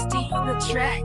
Stay on the track.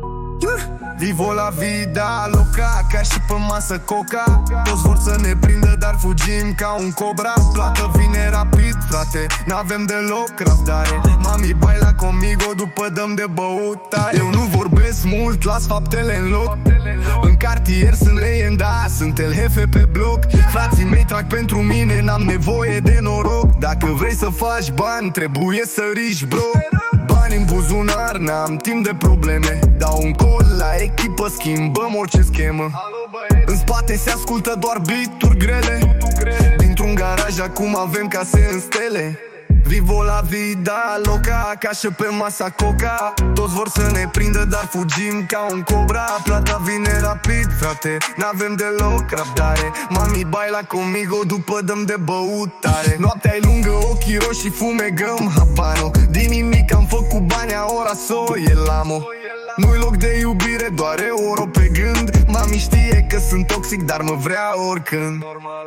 Vivo la vida loca, ca și pe masă coca. Toți vor să ne prindă, dar fugim ca un cobra. Plată vine rapid, frate, n-avem deloc răbdare. Mami, baila conmigo, după dăm de băutare. Eu nu vorbesc mult, las faptele în loc. În cartier sunt leyenda, sunt el hefe pe bloc. Frații mei trag pentru mine, n-am nevoie de noroc. Dacă vrei să faci bani, trebuie să riști, bro. Bani în buzunar, n-am timp de probleme. Dau un call la echipă, schimbăm orice schemă. În spate se ascultă doar beat-uri grele. Dintr-un garaj acum avem case în stele. Vivo la vida loca, ca și pe masa coca. Toți vor să ne prindă, dar fugim ca un cobra. Plata vine rapid, frate, n-avem deloc răbdare. Mami, baila conmigo, după dăm de băutare. Noaptea e lungă, ochii roșii, fumegăm habano. Din nimic am făcut bani, ora soy el amo. Nu-i loc de iubire, doar euro pe gând. Mami știe că sunt toxic, dar mă vrea oricând.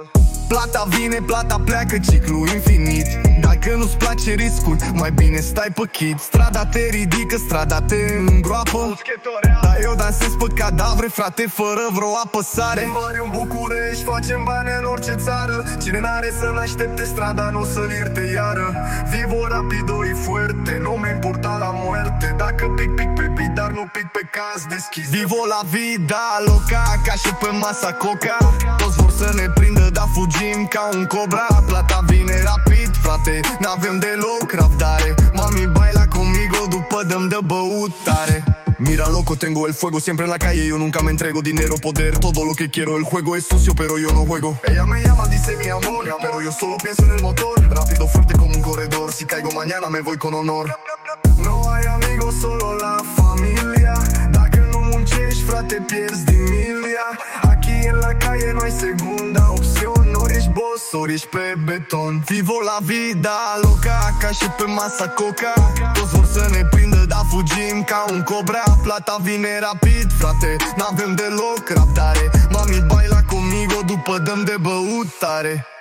Plata vine, plata pleacă, ciclu infinit. Dacă nu-ți place riscul, mai bine stai pe chit. Strada te ridică, strada te îngroapă. Dar eu dansez pe cadavre, frate, fără vreo apăsare. Mari în București, facem bani în orice țară. Cine n-are să-l aștepte, strada nu o să-l ierte iară. Vivo rapido y fuerte, nu mi importa la muerte. Dacă pic pe beat, dar nu pic pe caz deschis. Vivo la vida loca, ca și pe masa coca. Toți vor să ne prindă, dar fugim ca un cobra. Plata vine rapid, frate, n-avem deloc răbdare. Mami, baila conmigo, după dăm de băutare. Mira loco, tengo el fuego siempre en la calle, yo nunca me entrego. Dinero, poder, todo lo que quiero. El juego es sucio, pero yo no juego. Ella me llama, dice mi amor, pero yo solo pienso en el motor. Rápido, fuerte como un corredor, si caigo mañana me voy con honor. No hay amigos, solo la familia. Dacă nu muncești, frate, pierzi din milia. Aquí en la calle no hay segunda opción. Ori ești boss, ori ești pe beton. Vivo la vida loca, ca și pe masa coca. Toți vor să ne prindă, dar fugim ca un cobra. Plata vine rapid, frate, n-avem deloc răbdare. Mami, baila conmigo, după dăm de băutare.